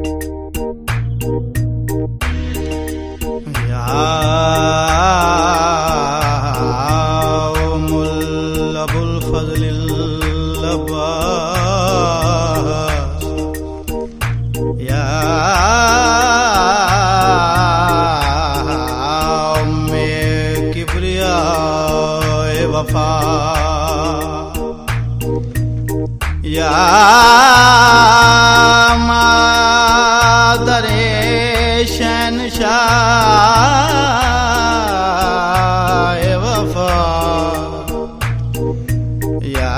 अबुल फज़ल अब्बास या उम्मे किब्रिया वफा या मादरे शहंशाह वफा या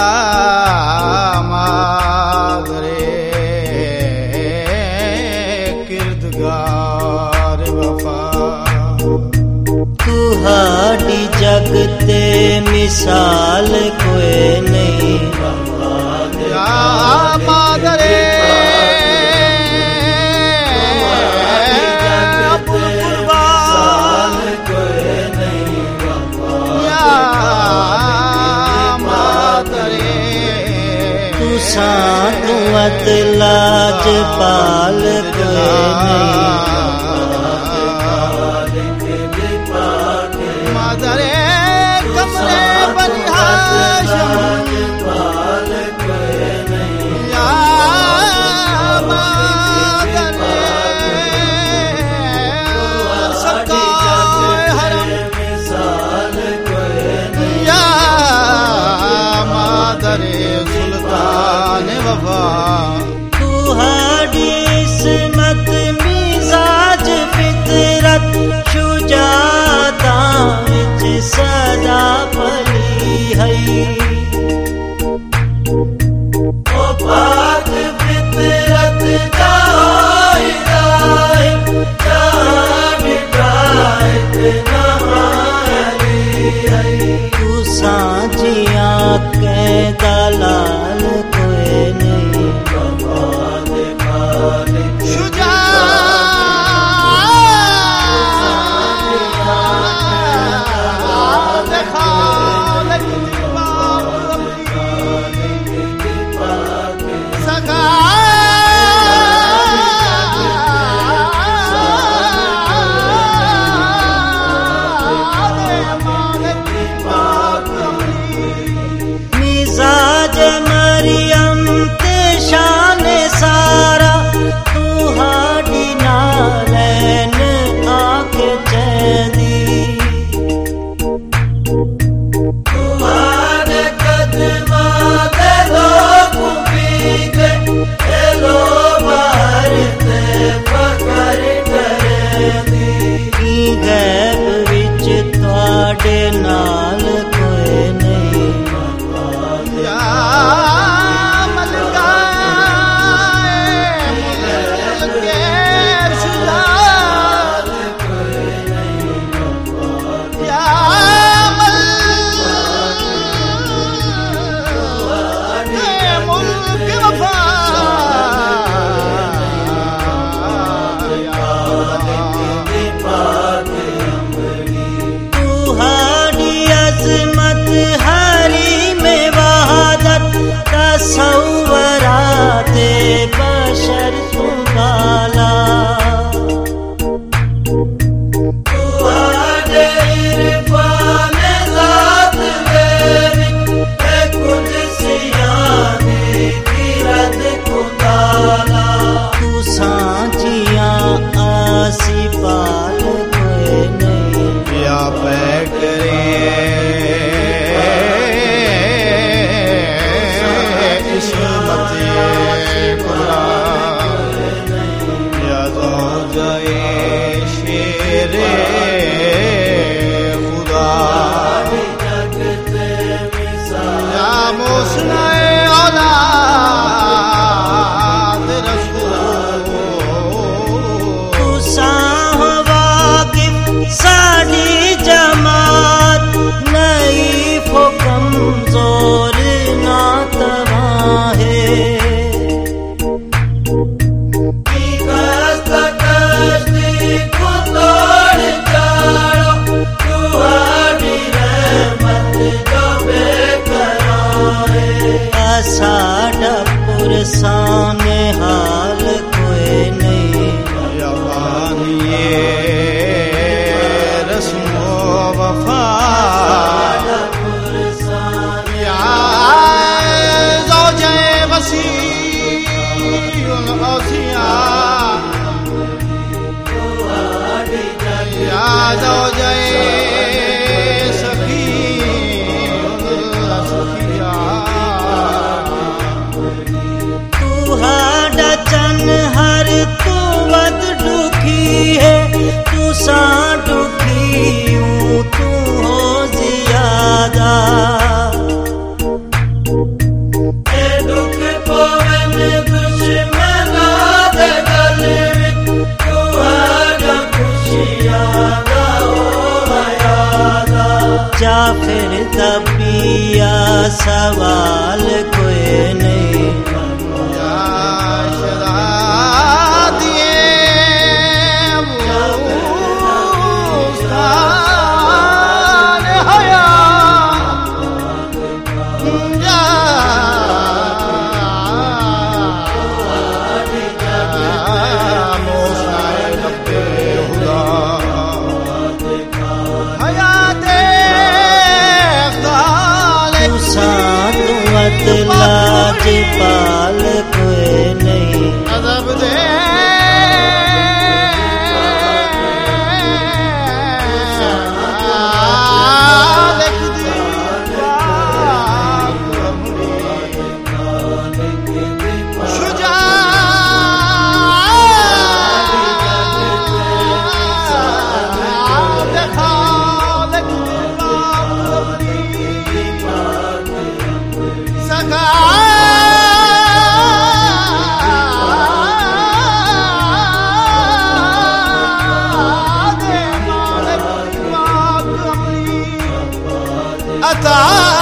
मादरे किरदगार वफा। तुहाडी जग ते मिसाल कोई नहीं या मादरे साधुवत लाज पाल मादरे कमरे बनिहाशम या मादरे सकाए हरम या मादरे सुल्तान वफा। तुहाडी इसमत मिसाल औसिया याद हो जाए सखी सखिया तू हाडा चन हर तू वद दुखी है तू सा दुखी हूँ तू हो ज्यादा दुख पवन दुश्मना दे गल विच तू हाडा खुशियां दा हो यादा जा फिर दबिया सवाल कोई नहीं लाज पाल कोई नहीं अदब दे आता